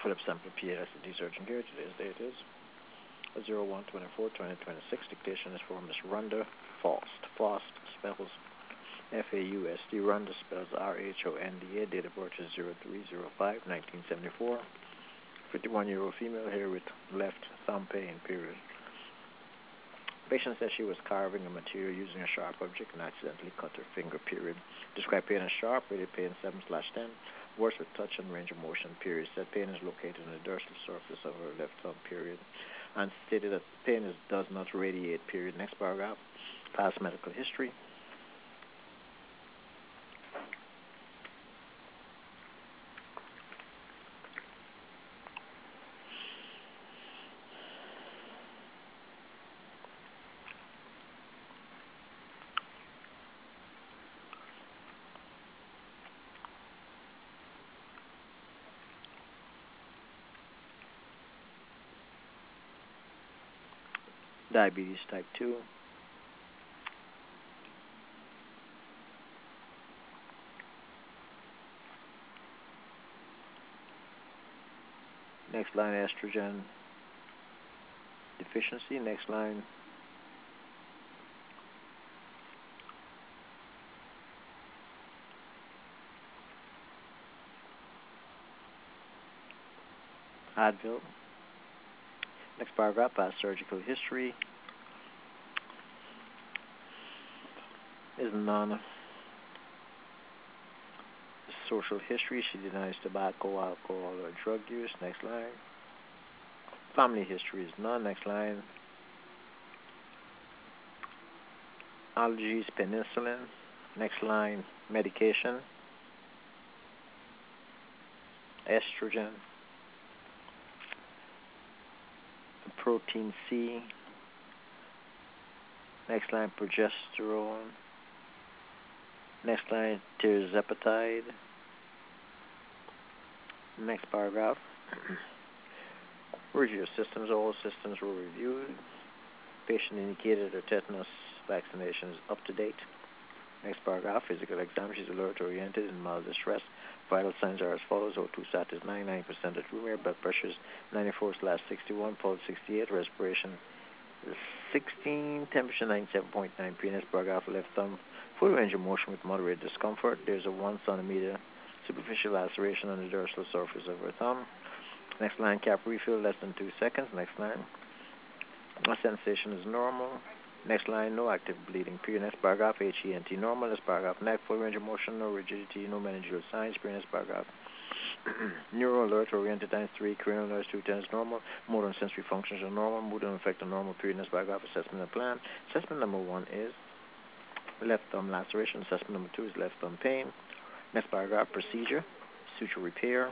Philip Sample PA, that's the D Surgeon here. Today's date is 01/24/2026. Dictation is for Miss Rhonda Faust. Faust spells F-A-U-S-T. Rhonda spells R-H-O-N-D-A. Date of birth is 03/05/1974. 51-year-old female here with left thumb pain, period. Patient says she was carving a material using a sharp object and accidentally cut her finger, period. Describe pain as sharp, rated pain 7/10. Worse with touch and range of motion, period. Said pain is located in the dorsal surface of her left thumb, period. And stated that pain does not radiate, period. Next paragraph, past medical history. Diabetes type 2. Next line, estrogen deficiency. Next line, Advil. Next paragraph, past surgical history is none. Social history, she denies tobacco, alcohol, or drug use. Next line. Family history is none. Next line. Allergies, penicillin. Next line. Medication, estrogen, protein C. Next line, progesterone. Next line, tirzepatide. Next paragraph. Review systems. All systems were reviewed. Patient indicated her tetanus vaccination is up to date. Next paragraph. Physical exam. She's alert oriented in mild distress. Vital signs are as follows. O2 sat is 99% at room air. Blood pressure is 94/61. Pulse 68. Respiration is 16. Temperature 97.9. Next paragraph. Left thumb. Full range of motion with moderate discomfort. There's a 1 centimeter superficial laceration on the dorsal surface of her thumb. Next line, cap refill less than 2 seconds. Next line, my sensation is normal. Next line, no active bleeding. Period. Next paragraph, HENT normal. Next paragraph, neck, full range of motion, no rigidity, no meningeal signs. Period. Next paragraph, neural alert oriented times 3, cranial nerves 2 times normal. Motor and sensory functions are normal. Mood and effect are normal. Period. Next paragraph, assessment and plan. Assessment number 1 is left thumb laceration. Assessment number 2 is left thumb pain. Next paragraph, procedure, suture repair.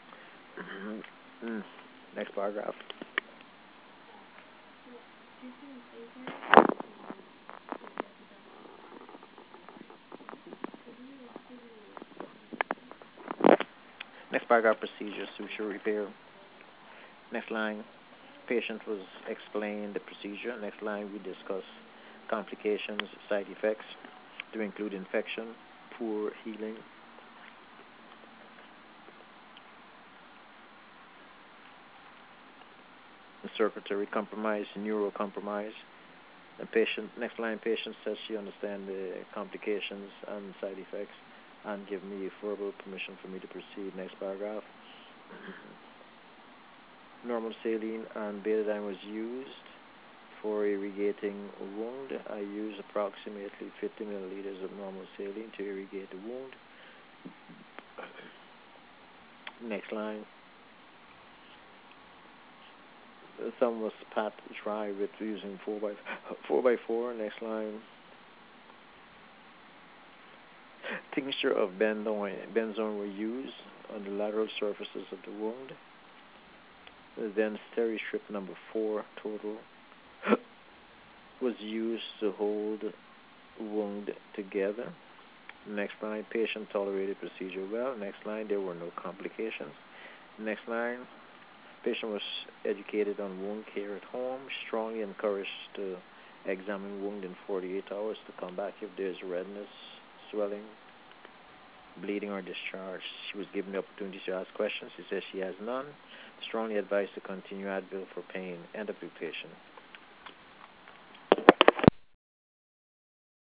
Next paragraph. Next paragraph, procedure, suture repair. Next line, patient was explained the procedure. Next line, we discuss complications, side effects to include infection, poor healing, circulatory compromise, neural compromise. The patient, next line, patient says she understands the complications and side effects and give me verbal permission for me to proceed. Next paragraph. Normal saline and betadine was used for irrigating a wound. I use approximately 50 milliliters of normal saline to irrigate the wound. Next line. The thumb was pat dry with using 4x4. Next line. Tincture of benzone were used on the lateral surfaces of the wound. Then Steri-Strip number 4 total was used to hold the wound together. Next line, patient tolerated procedure well. Next line, there were no complications. Next line, patient was educated on wound care at home, strongly encouraged to examine wound in 48 hours to come back if there's redness, swelling, bleeding or discharge. She was given the opportunity to ask questions. She says she has none. Strongly advised to continue Advil for pain. End of dictation.